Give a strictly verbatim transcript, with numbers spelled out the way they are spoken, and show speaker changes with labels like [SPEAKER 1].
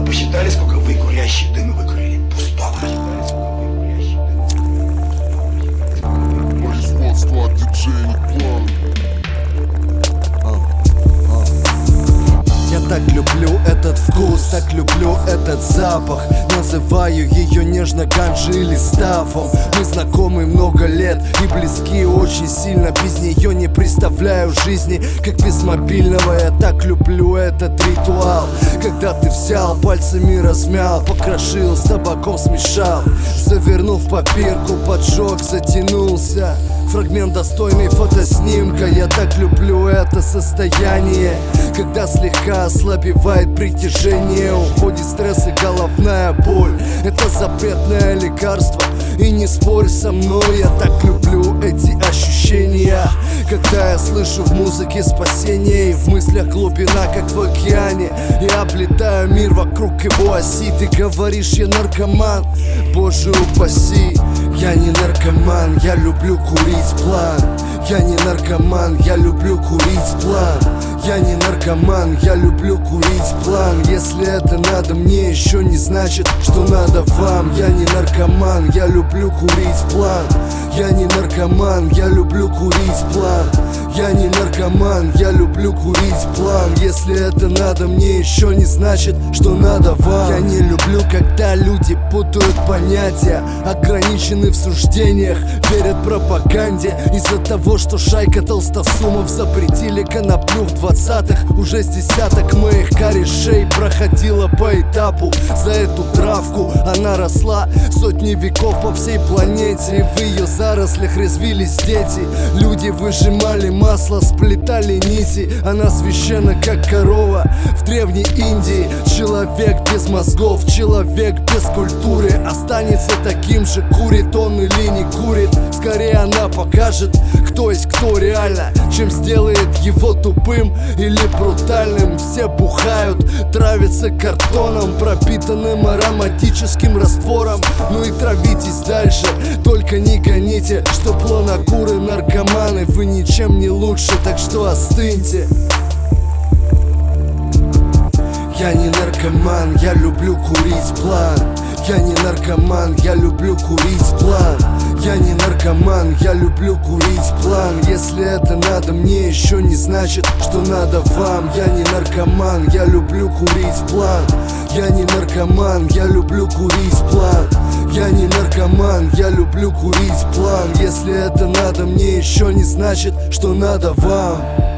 [SPEAKER 1] посчитали, сколько вы, курящие, дыма выкурили? Пустого.
[SPEAKER 2] Производство от диджея План.
[SPEAKER 3] Я так люблю этот вкус, так люблю этот запах. Называю ее нежно ганджи или стафом. Мы знакомы много лет и близки очень сильно. Без нее не представляю жизни, как без мобильного. Я так люблю этот ритуал, когда ты взял, пальцами размял, покрошил, с табаком смешал, завернув в папирку, поджег, затянулся. Фрагмент достойный фотоснимка. Я так люблю это состояние, когда слегка ослабевает притяжение, уходит стресс и головная боль. Это запретное лекарство, и не спорь со мной. Я так люблю эти ощущения, когда я слышу в музыке спасение, и в мыслях глубина, как в океане. Я облетаю мир вокруг его оси. Ты говоришь, я наркоман, боже упаси. Я не наркоман, я люблю курить план. Я не наркоман, я люблю курить план. Я не наркоман, я люблю курить план. Если это надо мне, еще не значит, что надо вам. Я не наркоман, я люблю курить план. Я не наркоман, я люблю курить план. Я не наркоман, я люблю курить план. Если это надо мне, еще не значит, что надо вам. Я не люблю, когда люди путают понятия, ограничены в суждениях, верят пропаганде. Из-за того, что шайка толстосумов запретили коноплю в двадцатых, уже с десяток моих корешей проходила по этапу. За эту травку она росла сотни веков по всей планете, и в ее зарослях резвились дети. Люди выжимали масло, сплетали нити. Она священна, как корова в древней Индии. Человек без мозгов, человек без культуры останется таким же, курит он или не курит. Скорее она покажет, кто есть кто реально, чем сделает его тупым или брутальным. Все бухают, травятся картоном, пропитанным ароматическим раствором. Ну и травитесь дальше, только не гоните, что плонокуры наркоманы. Вы ничем не лучше, так что остыньте. Я не наркоман, я люблю курить план. Я не наркоман, я люблю курить план. Я не наркоман, я люблю курить план. Если это надо мне, еще не значит, что надо вам. Я не наркоман, я люблю курить план. Я не наркоман, я люблю курить план. Я не наркоман, я люблю курить план. Если это надо мне, еще не значит, что надо вам.